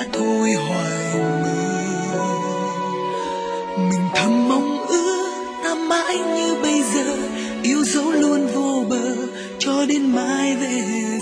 thôi hoài mơ. Mình thầm mong ước ta mãi như bây giờ, yêu dấu luôn vô bờ cho đến mai về.